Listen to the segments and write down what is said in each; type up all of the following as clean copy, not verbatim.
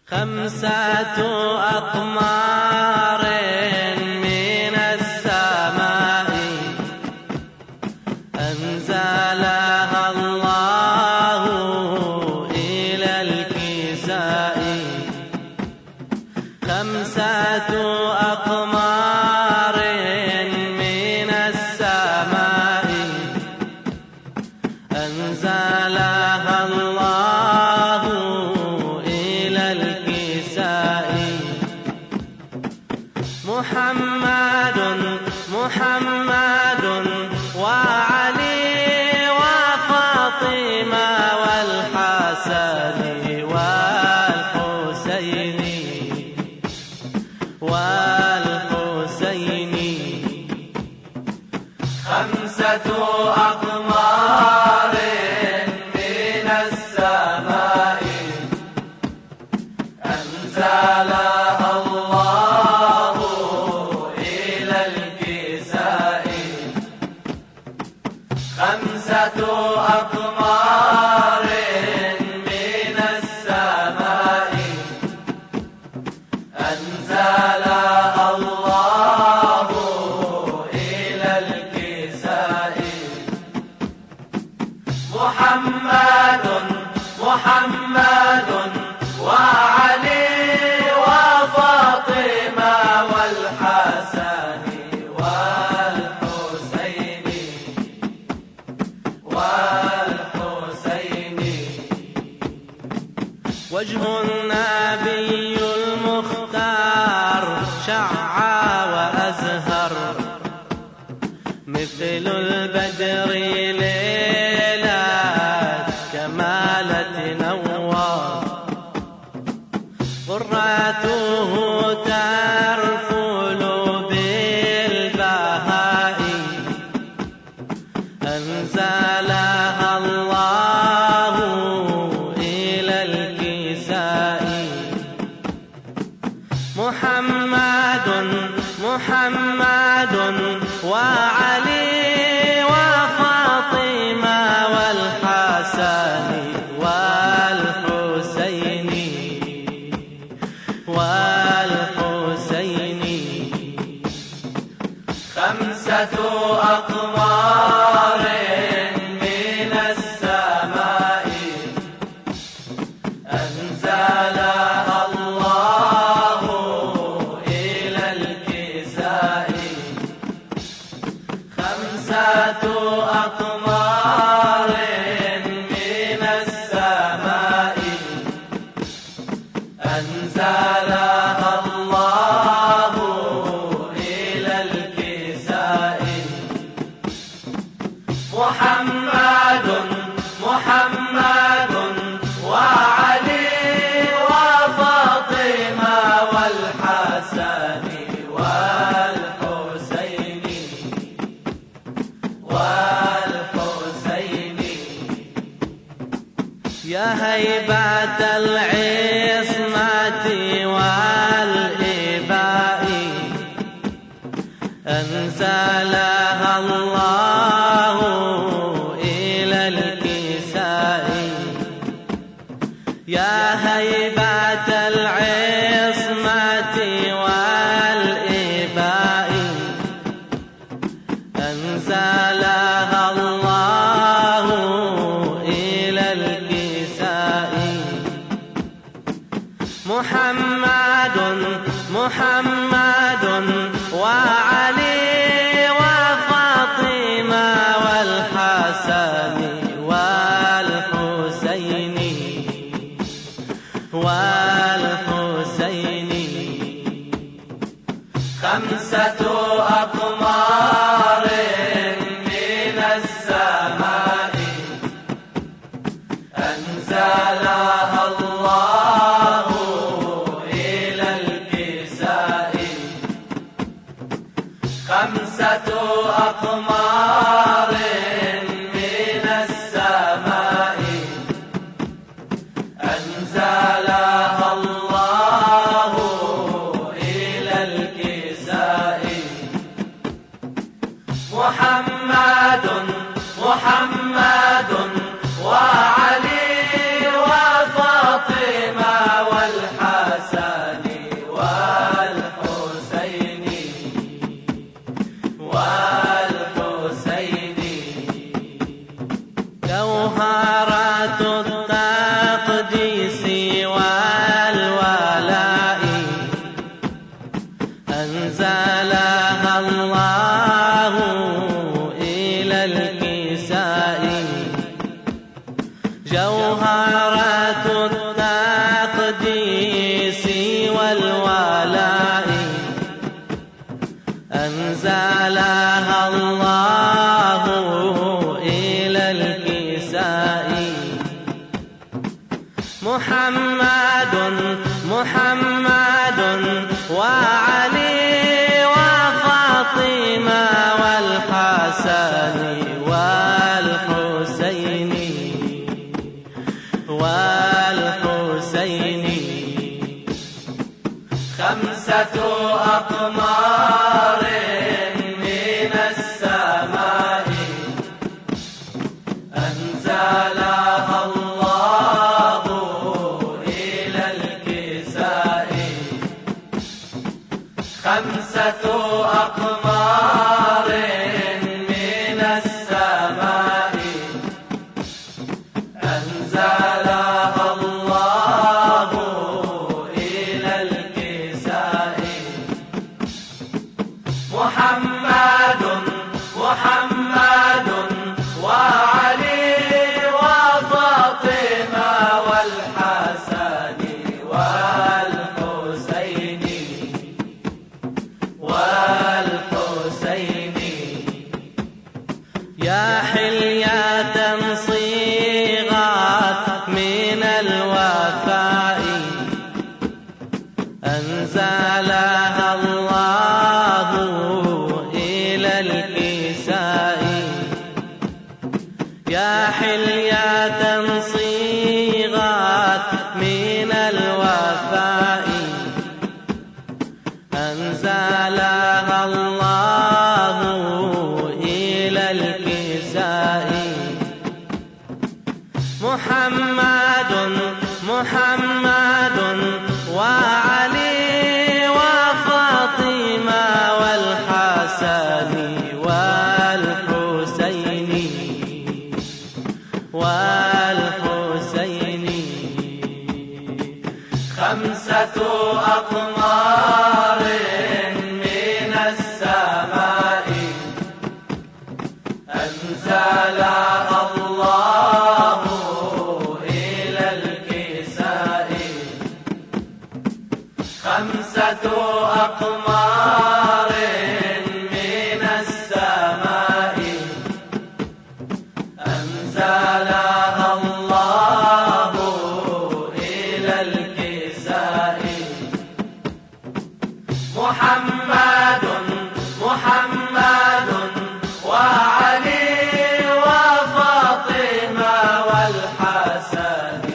خمسة أقمار من السماء أنزلها الله إلى الكساء. خمسة أقمار من السماء أنزلها الله إلى الكساء. محمد محمد وعلي وفاطمة والحسن والحسين والحسين. خمسة أقمار من السماء أنزلها الله إلى الكساء. خمسة أقمار من السماء أنزلها الله إلى الكساء. محمد محمد وعلي وفاطمة والحسن والحسين والحسين. وجه النبي المختار شع وأزهر مثل البدر ليلة كمالة نوار. قرته ترفل بالبهاء أنزلها الله إلى الكساء. محمد محمد وعلي وفاطمة والحسن والحسين والحسين. خمسة أقمار من السماء أنزلها الله إلى الكساء. خمسة أقمار من السماء أنزلها الله إلى الكساء. محمد محمد وعلي وفاطمة والحسن والحسين والحسين. يا هيبة العصمة والإباء أنزلها الله إلى الكساء. يا هيبة العصمة والإباء أنزلها الله إلى الكساء. محمد محمد وعلي وفاطمة والحسن والحسين والحسين. خمسة أقمار من السماء أنزلها الله إلى الكساء. خمسة أقمار من السماء أنزلها الله إلى الكساء. محمد محمد وعلي وفاطمة جوهرة التقديس والولاء أنزلها الله إلى الكساء. جوهرة التقديس والولاء أنزلها الله إلى الكساء. محمد محمد وعلي وفاطمة والحسن والحسين والحسين خمسة أقمار من السماء أنزلها الله إلى الكساء. خمسة أقمار من السماء أنزلها الله إلى الكساء. محمد محمد وعلي وفاطمة والحسن والحسين والحسين. يا حلية صيغت من الوفاء أنزلها الله إلى الكساء. يا حلية صيغت من الوفاء أنزلها الله إلى الكساء. محمد محمد وعلي وفاطمة والحسن والحسين والحسين. خمسة أقمار من السماء أنزلها الله إلى الكساء. خمسة أقمار من السماء أنزلها الله إلى الكساء. محمد محمد وعلي وفاطمة والحسن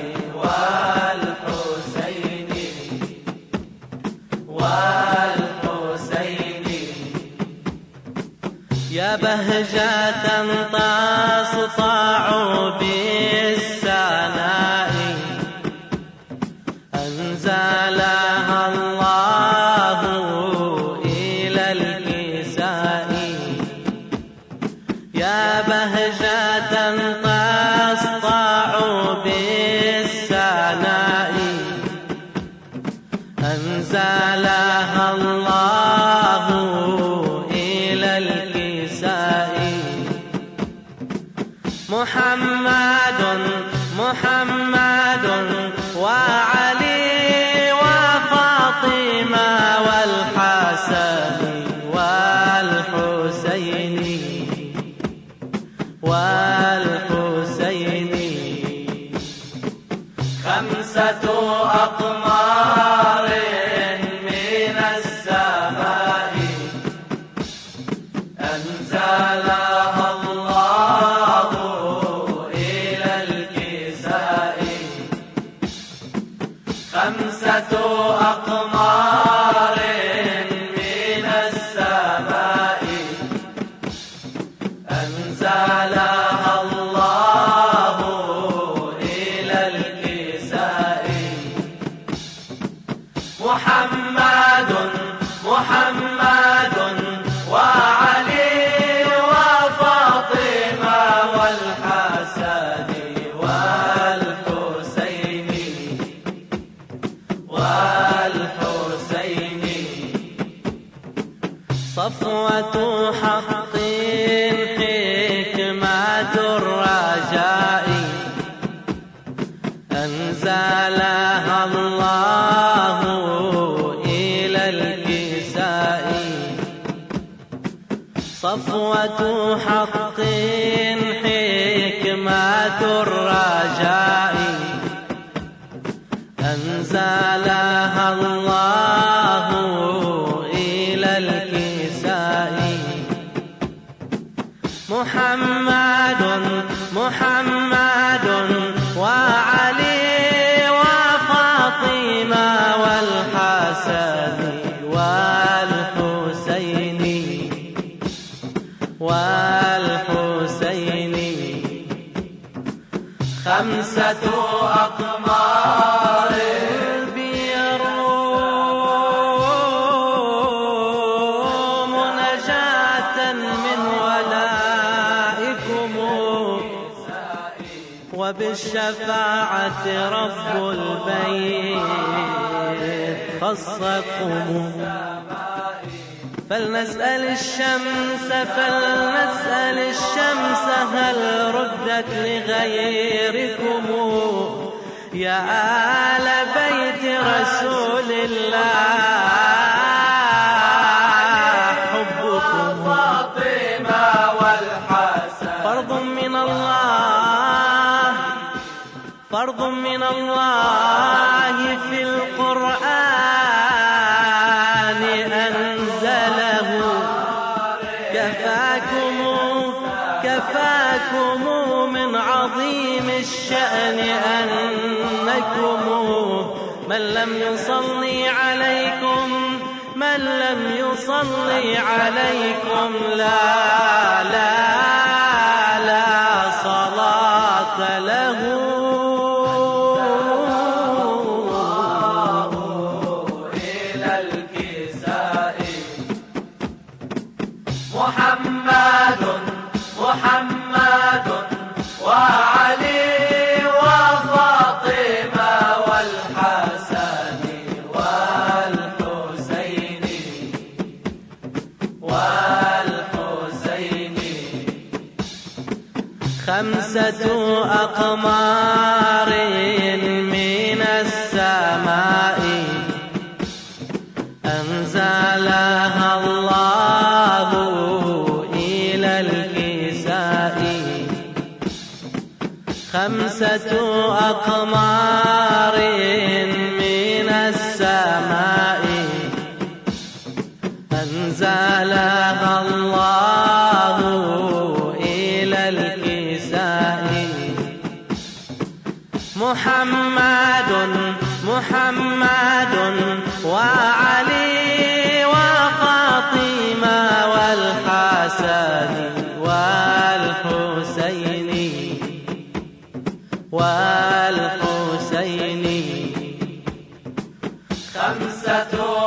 والحسين والحسين. يا بهجة تسطع بالسناء أنزلها الله إلى الكساء. يا بهجة تسطع بالسناء أنزلها الله إلى الكساء. محمد محمد وعلي وفاطمة والحسن والحسين والحسين. خمسة أقمار من السماء أنزلها الله إلى الكساء. خمسة أقمار من السماء أنزلها الله إلى الكساء. محمد محمد وعلي وفاطمة والحسن أنزلها الله إلى الكساء صفوة حق حكمة الرجاء أنزلها الله إلى الكساء محمد محمد وعلي وفاطمة والحسن والحسين والحسين خمسة أقمار بيروم نجاة من ولائكم وبالشفاعة رب البيت خصكم فلنسأل الشمس هل ردت لغيركم يا آل بيت رسول الله حبكم فاطمة والحسن فرض من الله فرض من الله في القرآن أنزله كفاكم من عظيم الشأن أنكم من لم يصلي عليكم لا صلاة له إلى الكساء محمد محمد وعلي وفاطمة والحسن والحسين والحسين خمسة أقمار من السماء أنزلها الله إلى الكساء خمسة أقمار من السماء أنزلها الله إلى الكساء محمد محمد وعلي وفاطمة والحسن والحسين والحسين خمسة